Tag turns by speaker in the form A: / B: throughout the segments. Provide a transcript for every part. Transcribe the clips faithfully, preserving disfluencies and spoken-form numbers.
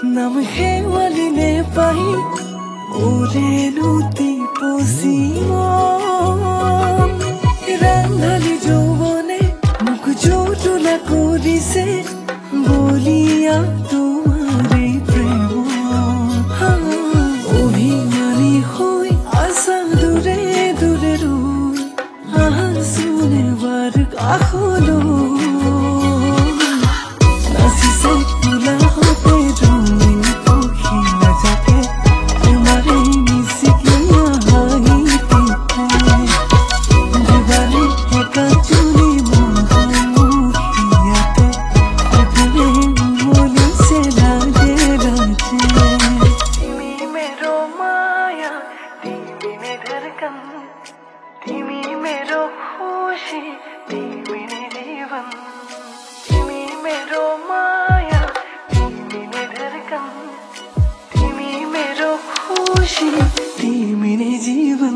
A: नाम हेवालीले पाई ओरेलुती पसिमन रांधाली যৌবনে মুখ জোটলা করিছে বলিয়া তোমারে প্রেম অভিমানী হই আশা দূরে দূরে রই আহা শুনেবার কাহলো নাচিছে তুলা হতে রঙিন পক্ষী নাচাকে তোমারে মিশিকিয়া হাইতে দিবারে একা চুলি মুখিয়াতে অভিনে বলিছে রাজে রাজে तिमी मेरो माया तिमी ने धड़कन तिमी मेरो खुशी तिमी ने जीवन तिमी मेरो माया तिमी ने धड़कन तिमी मेरो खुशी तिमी ने जीवन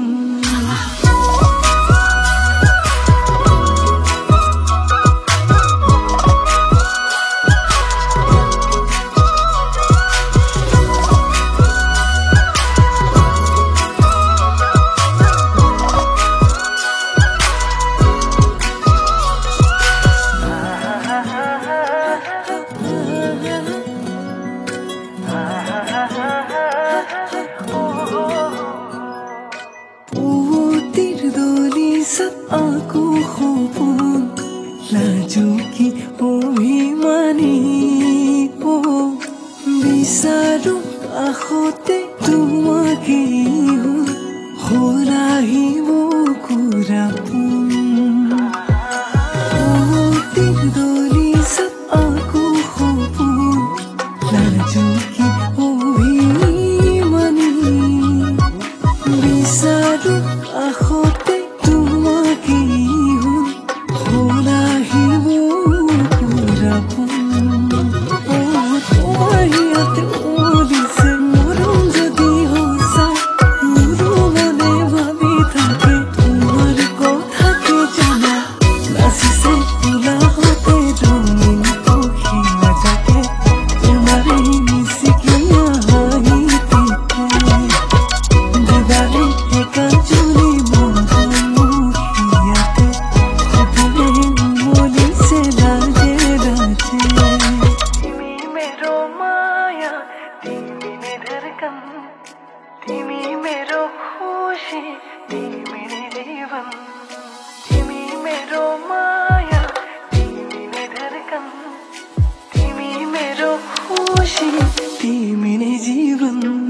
A: सब आँखो खोपुन लाजो की অভিমানী हो বিচাৰো কাষতে তোমাকে হৰাহিব কুৰাপুন দলি सब आँखो खोপুন লাজো কি অভিমানী বিচাৰো কাষতে तिमी मेरो खुशी तिमी ने जीवन तिमी मेरो माया तिमी ने धड़कन तिमी मेरो खुशी तिमी ने जीवन